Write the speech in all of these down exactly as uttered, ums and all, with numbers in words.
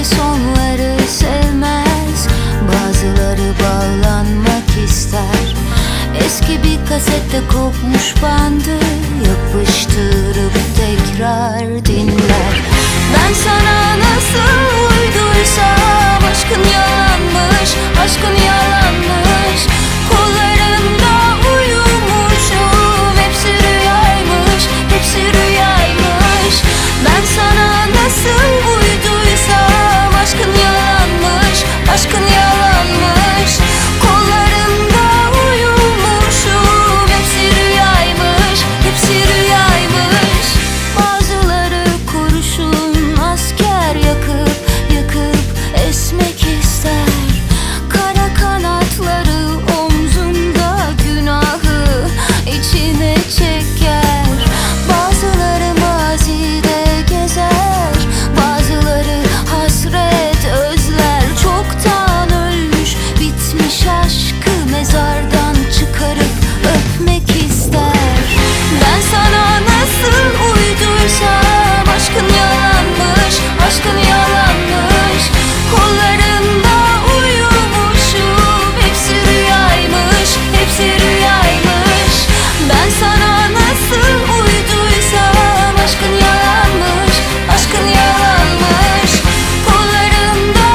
Bazıları sonları sevmez, bazıları bağlanmak ister. Eski bir kasette kopmuş bandı yapıştırıp tekrar dinler. Ben sana nasıl uyduysam aşkın yalanmış, aşkın yalanmış. Kollarında uyumuşum, hepsi rüyaymış, hepsi rüyaymış. Ben sana nasıl uyduysam aşkın yalanmış, aşkın yalanmış. Kollarında uyumuşum, hepsi rüyaymış, hepsi rüyaymış. Bazıları kurşun asker yakıp yakıp esmek ister. Kara kanatları omzunda günahı içine çeker. Bazıları mazide gezer, bazıları hasret özler. Çoktan ölmüş bitmiş aşkı mezardan çıkarıp öpmek ister. Ben sana nasıl uyduysam aşkın yalanmış, aşkın yalanmış. Kollarında uyumuşum, hepsi rüyaymış, hepsi rüyaymış. Ben sana nasıl uyduysam aşkın yalanmış, aşkın yalanmış. Kollarında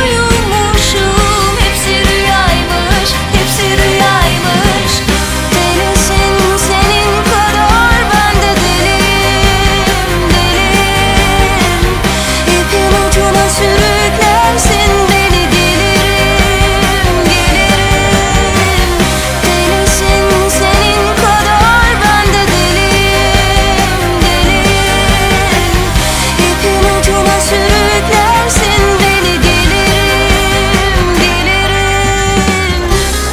uyumuşum, hepsi rüyaymış, hepsi rüyaymış. Delisin senin kadar ben de deliyim, deliyim. İpin ucuna sürüklersin beni, gelirim, gelirim. Delisin senin kadar ben de deliyim, deliyim. İpin ucuna sürüklersin beni, gelirim, gelirim.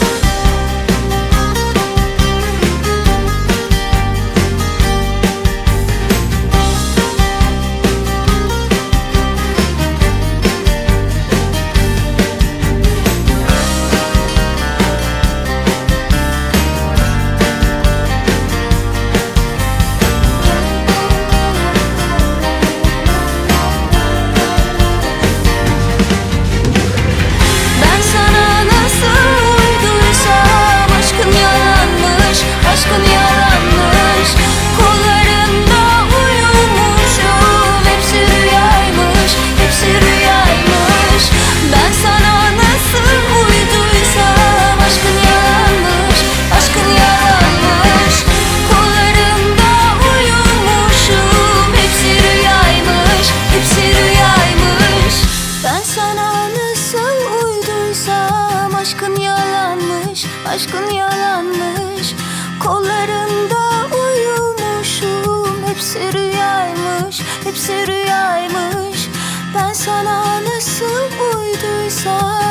Ben sana nasıl uyduysam aşkın yalanmış, aşkın yalanmış. Kollarında uyumuşum, hepsi rüyaymış, hepsi rüyaymış. Ben sana nasıl uyduysam aşkın yalanmış, aşkın yalanmış. Kollarında uyumuşum, hepsi rüyaymış, hepsi rüyaymış. Ben sana nasıl uyduysam aşkın yalanmış, aşkın yalanmış. Kollarında uyumuşum, hepsi rüyaymış, hepsi rüyaymış. Ben sana nasıl uyduysam